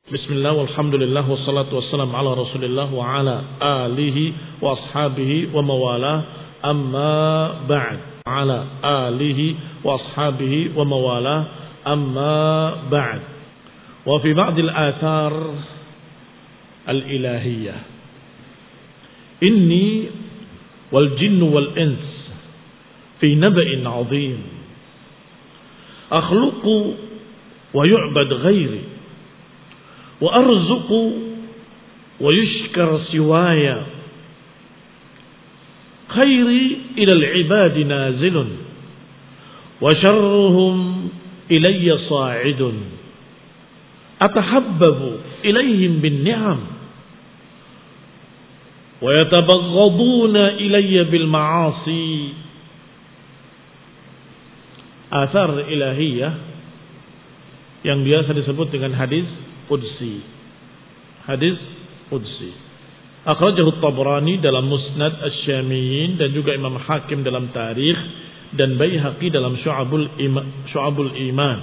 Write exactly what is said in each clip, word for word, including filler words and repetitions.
Bismillah walhamdulillah wassalatu wassalamu ala Rasulillah wa ala alihi wa ashabihi wa mawalah, amma ba'd. Ala alihi wa ashabihi wa mawalah, amma ba'd. Wa fi ba'd al-athar al-ilahiyyah, inni wal jinnu wal ins fi naba'in 'azim akhluqu wa yu'bad ghairi wa arzuqu wa yushkar siwaya khairi ila al-ibadi nazilun wa sharruhum ilayya sa'idun atahabbabu ilayhim bin ni'am wa yatabaghduna ilayya bil ma'asi. Athar ilahiyah yang biasa disebut dengan hadis Qudsi. Hadis Qudsi. Akhrajahu At-Tabrani dalam Musnad Asy-Syamiyyin dan juga Imam Hakim dalam Tarikh dan Baihaqi dalam Syu'abul Iman, Syu'abul Iman.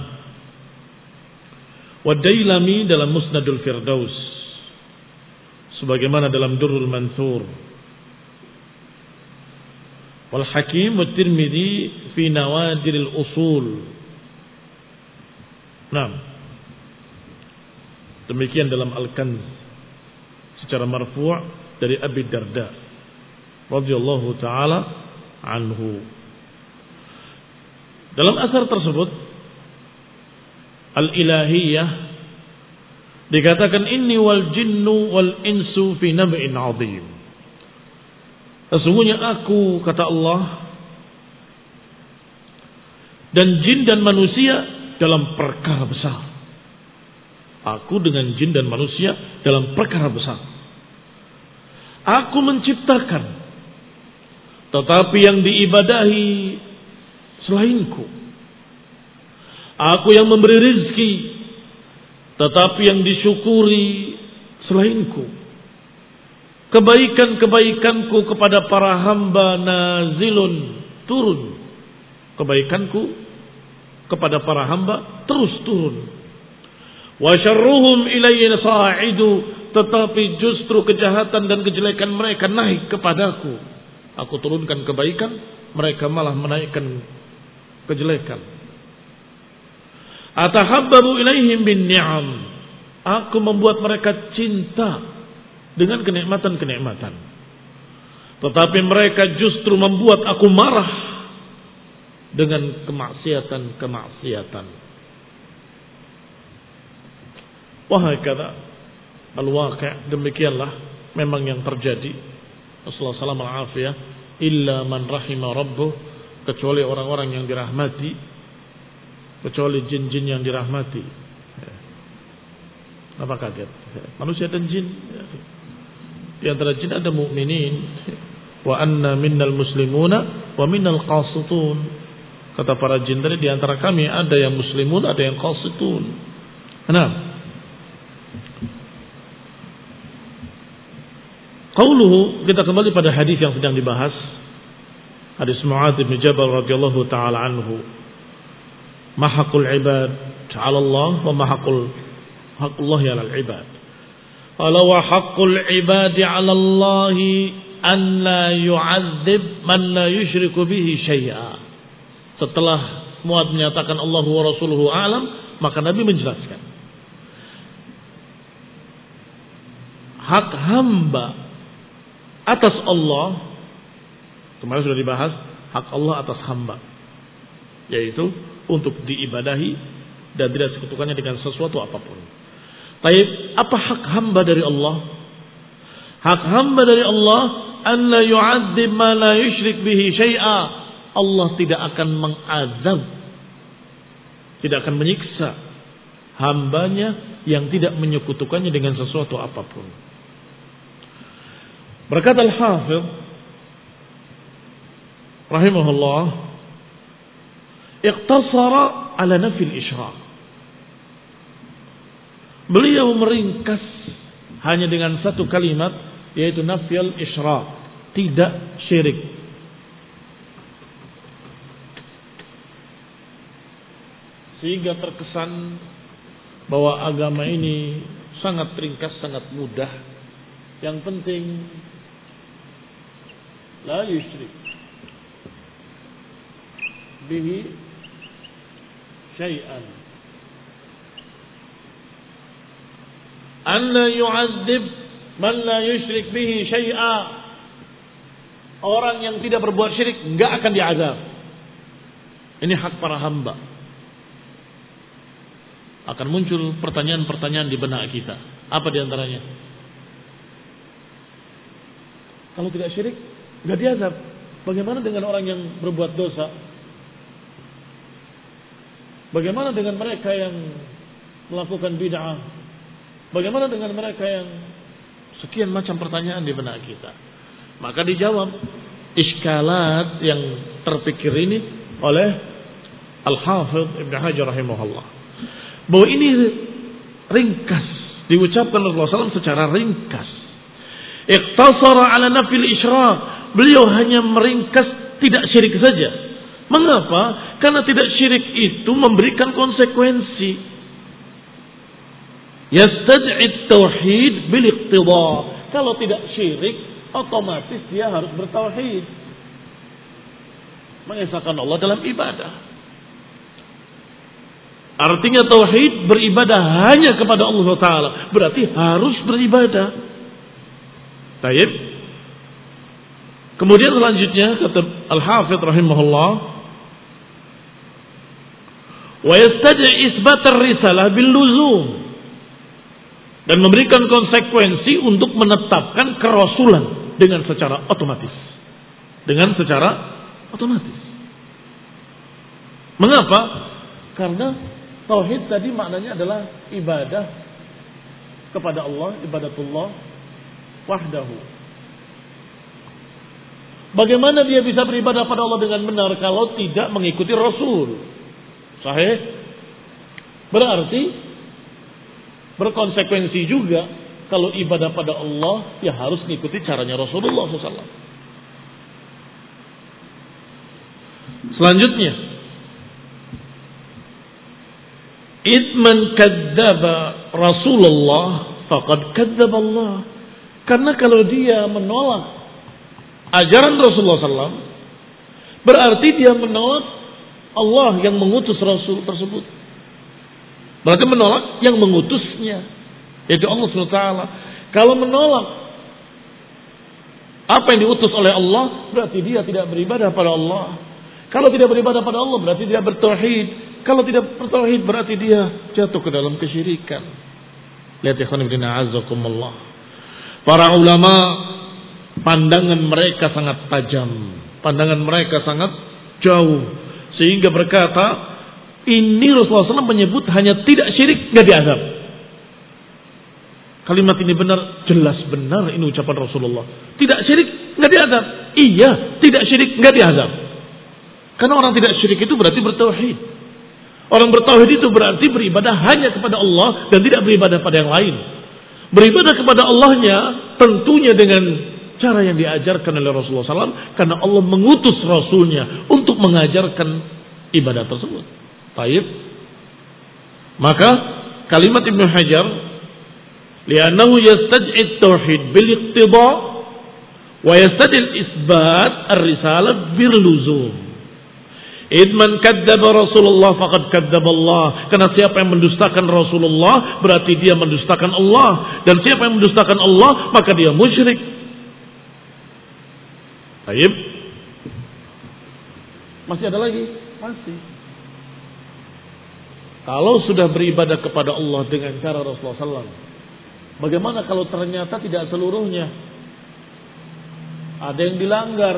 Wa Dailami dalam Musnadul Firdaus sebagaimana dalam Durrul Manthur. Wal Hakim wa Tirmidzi fi Nawadiril Usul. Naam. Demikian dalam Al-Kanz secara marfu' dari Abi Darda radhiyallahu taala anhu. Dalam asar tersebut al-ilahiyah dikatakan inni wal jinnu wal insu fi nab'in 'azim. Sesungguhnya aku, kata Allah, dan jin dan manusia dalam perkara besar. Aku dengan jin dan manusia dalam perkara besar. Aku menciptakan, tetapi yang diibadahi selainku. Aku yang memberi rizki, tetapi yang disyukuri selainku. Kebaikan-kebaikanku kepada para hamba nazilun, turun. Kebaikanku kepada para hamba terus turun. Wa syarruhum ilayya sa'idu, tetapi justru kejahatan dan kejelekan mereka naik kepadaku. Aku turunkan kebaikan, mereka malah menaikkan kejelekan. Atahabbabu ilaihim bin ni'am, aku membuat mereka cinta dengan kenikmatan-kenikmatan, tetapi mereka justru membuat aku marah dengan kemaksiatan-kemaksiatan. Wahakadha al-waqi', demikianlah memang yang terjadi. Rasulullah sallallahu alaihi wasallam illa man rahima rabbuh, kecuali orang-orang yang dirahmati, kecuali jin-jin yang dirahmati. Apa kaget? Manusia dan jin. Di antara jin ada mukminin. Wa anna minnal muslimuna wa minnal qasitun. Kata para jin tadi, di antara kami ada yang muslimun, ada yang qasitun. Nah, qauluhu, kita kembali pada hadis yang sedang dibahas, hadis Mu'adz bin Jabal radhiyallahu taala anhu. Mahaqul ibad 'ala Allah wa mahaqul haqqullah 'ala al-ibad. Qala wa haqqul ibadi 'ala Allah an la yu'adzib man la yusyriku bihi syai'a. Setelah Mu'adz menyatakan Allah wa rasuluhu a'lam, maka Nabi menjelaskan hak hamba atas Allah. Kemarin sudah dibahas hak Allah atas hamba, yaitu untuk diibadahi dan tidak sekutukannya dengan sesuatu apapun. Baik, apa hak hamba dari Allah? Hak hamba dari Allah an la yu'adzib ma la yusyrik bihi syai'a. Allah tidak akan mengazab, tidak akan menyiksa hambanya yang tidak menyekutukannya dengan sesuatu apapun. Berkata Al-Hafidh rahimahullah, iqtasara ala nafil isyrak. Beliau meringkas hanya dengan satu kalimat, yaitu nafil isyrak, tidak syirik. Sehingga terkesan bahwa agama ini sangat ringkas, sangat mudah. Yang penting la yusyrik bihi syai'an. An la yu'adzib man la yusyrik bihi syai'a. Orang yang tidak berbuat syirik enggak akan diazab. Ini hak para hamba. Akan muncul pertanyaan-pertanyaan di benak kita. Apa di antaranya? Kalau tidak syirik, enggak diazab. Bagaimana dengan orang yang berbuat dosa? Bagaimana dengan mereka yang melakukan bid'ah? Bagaimana dengan mereka yang sekian macam pertanyaan di benak kita? Maka dijawab iskalat yang terpikir ini oleh Al-Hafidh Ibn Hajar rahimahullah. Bahwa ini ringkas, diucapkan Rasulullah shallallahu alaihi wasallam secara ringkas. Iqtasara ala nafil isyrak. Beliau hanya meringkas tidak syirik saja. Mengapa? Karena tidak syirik itu memberikan konsekuensi. Yastad'i tauhid bil iqtida. Kalau tidak syirik, otomatis dia harus bertauhid. Mengesahkan Allah dalam ibadah. Artinya tauhid beribadah hanya kepada Allah Taala. Berarti harus beribadah. Baik. Kemudian selanjutnya kata Al-Hafidh rahimahullah, wa yastad'i isbat ar-risalah bil luzum, dan memberikan konsekuensi untuk menetapkan kerasulan dengan secara otomatis. Dengan secara otomatis. Mengapa? Karena tauhid tadi maknanya adalah ibadah kepada Allah, ibadatullah wahdahu. Bagaimana dia bisa beribadah pada Allah dengan benar kalau tidak mengikuti Rasul? Sahih? Berarti berkonsekuensi juga kalau ibadah pada Allah ya harus mengikuti caranya Rasulullah shallallahu alaihi wasallam. Selanjutnya, idman kadzdzaba Rasulullah faqad kadzdzaba Allah. Karena kalau dia menolak ajaran Rasulullah shallallahu alaihi wasallam, berarti dia menolak Allah yang mengutus Rasul tersebut. Berarti menolak yang mengutusnya, yaitu Allah subhanahu wa taala. Kalau menolak apa yang diutus oleh Allah, berarti dia tidak beribadah pada Allah. Kalau tidak beribadah pada Allah, berarti dia bertauhid. Kalau tidak bertauhid, berarti dia jatuh ke dalam kesyirikan. Lihat ikhwan fillah azakumullah. Para ulama, pandangan mereka sangat tajam, pandangan mereka sangat jauh, sehingga berkata, ini Rasulullah shallallahu alaihi wasallam menyebut hanya tidak syirik, nggak diazab. Kalimat ini benar, jelas benar ini ucapan Rasulullah. Tidak syirik, nggak diazab. Iya, tidak syirik, nggak diazab. Karena orang tidak syirik itu berarti bertauhid. Orang bertauhid itu berarti beribadah hanya kepada Allah dan tidak beribadah pada yang lain. Beribadah kepada Allahnya tentunya dengan cara yang diajarkan oleh Rasulullah shallallahu alaihi wasallam, karena Allah mengutus Rasulnya untuk mengajarkan ibadah tersebut. Baik. Maka kalimat Ibnu Hajar, li'annahu yastad'i at-tauhid bil iqtida wa yastad'i al-isbat ar-risalah bil luzum. Idman kadzdzaba Rasulullah faqad kadzdzaba Allah. Karena siapa yang mendustakan Rasulullah berarti dia mendustakan Allah, dan siapa yang mendustakan Allah maka dia musyrik. Baik. Masih ada lagi? Masih. Kalau sudah beribadah kepada Allah dengan cara Rasulullah shallallahu alaihi wasallam, bagaimana kalau ternyata tidak seluruhnya? Ada yang dilanggar,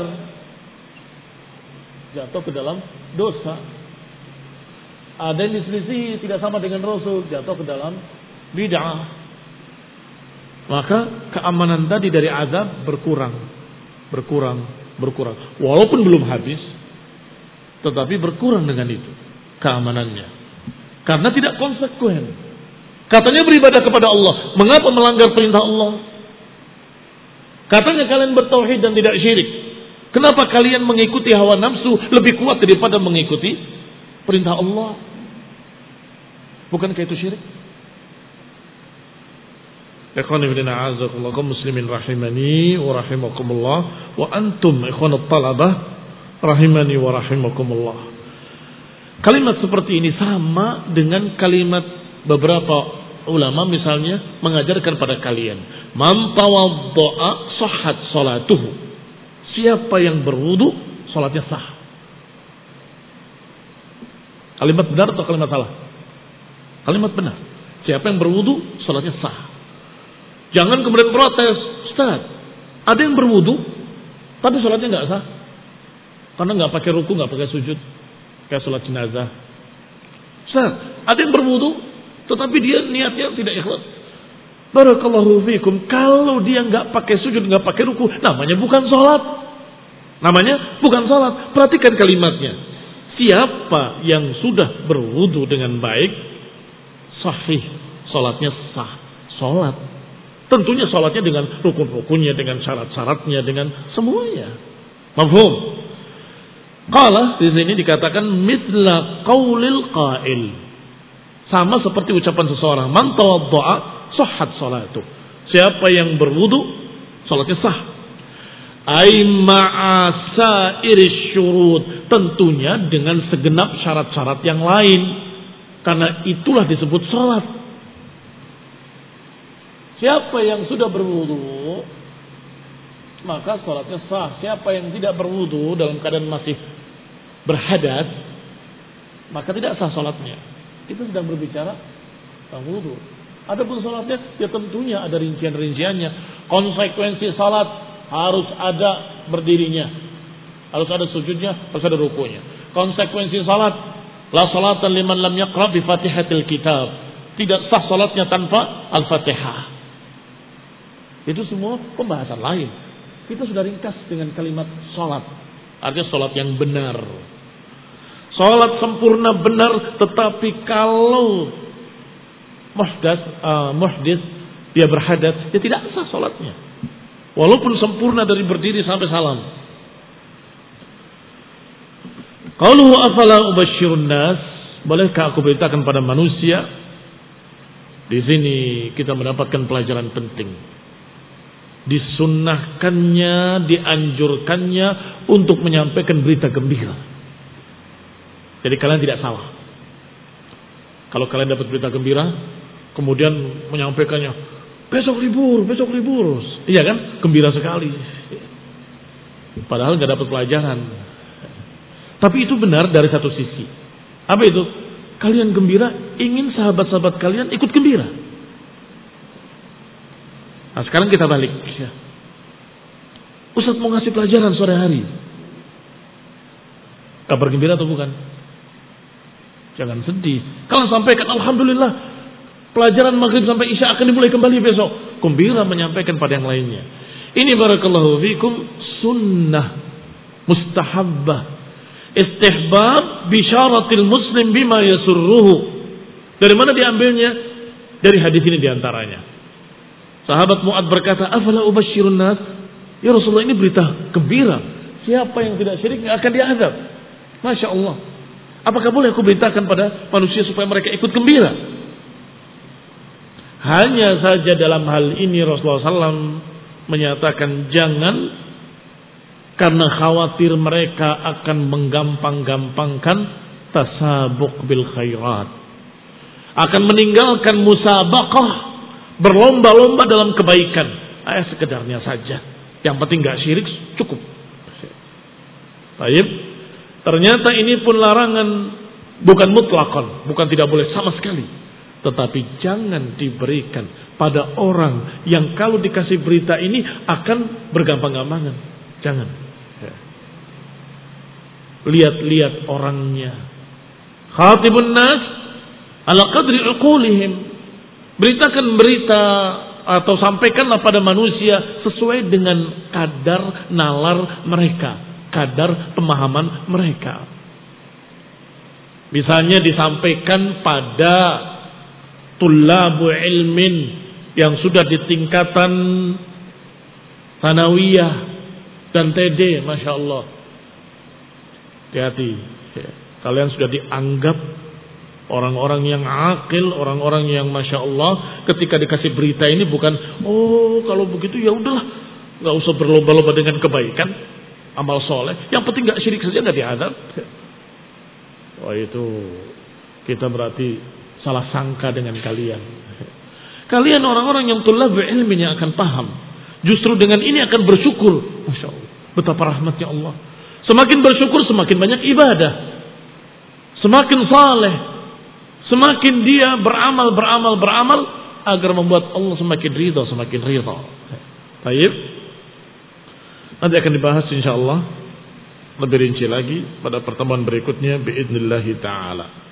jatuh ke dalam dosa. Ada yang diselisih, tidak sama dengan Rasul, jatuh ke dalam bid'ah. Maka keamanan tadi dari azab berkurang, berkurang, berkurang. Walaupun belum habis, tetapi berkurang dengan itu keamanannya. Karena tidak konsekuen. Katanya beribadah kepada Allah, mengapa melanggar perintah Allah? Katanya kalian bertauhid dan tidak syirik, kenapa kalian mengikuti hawa nafsu lebih kuat daripada mengikuti perintah Allah? Bukankah itu syirik? Ikhwan fillah a'azakumullah kaum muslimin rahimani wa rahimakumullah wa antum ikhwanut talabah rahimani wa rahimakumullah. Kalimat seperti ini sama dengan kalimat beberapa ulama misalnya mengajarkan pada kalian, man tawadda'a sahhat salatuhu. Siapa yang berwudu salatnya sah. Kalimat benar atau kalimat salah? Kalimat benar. Siapa yang berwudu salatnya sah. Jangan kemudian protes, Ustaz, ada yang berwudu tapi salatnya enggak sah. Karena enggak pakai ruku, enggak pakai sujud, kayak salat jenazah. Ustaz, ada yang berwudu tetapi dia niatnya tidak ikhlas. Barakallahu fikum, kalau dia enggak pakai sujud, enggak pakai ruku, namanya bukan salat. Namanya bukan salat. Perhatikan kalimatnya. Siapa yang sudah berwudu dengan baik, sahih, salatnya sah. Salat, tentunya salatnya dengan rukun-rukunnya, dengan syarat-syaratnya, dengan semuanya. Mafhum? Qala di sini dikatakan mithla qaulil qail. Sama seperti ucapan seseorang, man tawadda'a sahhat salatu. Siapa yang berwudu, salatnya sah. Ai ma'a iris syurut, tentunya dengan segenap syarat-syarat yang lain, karena itulah disebut salat. Siapa yang sudah berwudu maka salatnya sah. Siapa yang tidak berwudu dalam keadaan masih berhadas maka tidak sah salatnya. Kita sedang berbicara tentang wudu. Adapun salatnya ya tentunya ada rincian-rinciannya. Konsekuensi salat harus ada berdirinya, harus ada sujudnya, harus ada rukunya. Konsekuensi salat, la salatan liman lam yaqra bi Fatihatil Kitab. Tidak sah salatnya tanpa Al-Fatihah. Itu semua pembahasan lain. Kita sudah ringkas dengan kalimat salat. Artinya salat yang benar. Salat sempurna benar, tetapi kalau muhdas, uh, muhdis dia berhadas, dia tidak sah salatnya. Walaupun sempurna dari berdiri sampai salam. Qauluhu afala ubashshirun nas, bolehkah aku beritakan pada manusia? Di sini kita mendapatkan pelajaran penting. Disunnahkannya, dianjurkannya untuk menyampaikan berita gembira. Jadi kalian tidak salah. Kalau kalian dapat berita gembira, kemudian menyampaikannya, besok libur, besok libur. Iya kan? Gembira sekali. Padahal nggak dapat pelajaran. Tapi itu benar dari satu sisi. Apa itu? Kalian gembira, ingin sahabat-sahabat kalian ikut gembira. Nah sekarang kita balik. Ustaz mau ngasih pelajaran sore hari. Kabar gembira atau bukan? Jangan sedih. Kalau sampaikan, alhamdulillah, pelajaran maghrib sampai isya akan dimulai kembali besok. Gembira menyampaikan pada yang lainnya. Ini barakallahu fikum sunnah mustahabbah. Istihbab bisyaratil muslim bima yasurruhu. Dari mana diambilnya? Dari hadis ini diantaranya. Sahabat Mu'ad berkata, afala ubashshirun nas? Ya Rasulullah, ini berita gembira. Siapa yang tidak syirik akan diazab. Masya Allah. Apakah boleh aku beritakan pada manusia supaya mereka ikut gembira? Hanya saja dalam hal ini Rasulullah shallallahu alaihi wasallam menyatakan jangan, karena khawatir mereka akan menggampang-gampangkan tasabuk bil khairat, akan meninggalkan musabaqah, berlomba-lomba dalam kebaikan. Ah, sekedarnya saja, yang penting gak syirik cukup. Baik. Ternyata ini pun larangan, bukan mutlakon, bukan tidak boleh sama sekali. Tetapi jangan diberikan pada orang yang kalau dikasih berita ini akan bergampang-gampangan. Jangan. Lihat-lihat orangnya. Khatibun nas ala qadri uqulihim. Beritakan berita atau sampaikanlah pada manusia sesuai dengan kadar nalar mereka, kadar pemahaman mereka. Misalnya disampaikan pada tullabu ilmin yang sudah di tingkatan sanawiyah dan T D, Masya Allah. Hati-hati, kalian sudah dianggap Orang-orang yang akil, orang-orang yang masya Allah, ketika dikasih berita ini bukan, oh kalau begitu ya udahlah, nggak usah berlomba-lomba dengan kebaikan, amal soleh. Yang penting nggak syirik saja, nggak diadab. Wah itu kita berarti salah sangka dengan kalian. Kalian orang-orang yang tulab ilminya akan paham. Justru dengan ini akan bersyukur. Masya Allah, betapa rahmatnya Allah. Semakin bersyukur semakin banyak ibadah, semakin saleh. Semakin dia beramal, beramal, beramal agar membuat Allah semakin ridha, semakin ridha. Baik. Nanti akan dibahas insyaallah lebih rinci lagi pada pertemuan berikutnya biidznillah taala.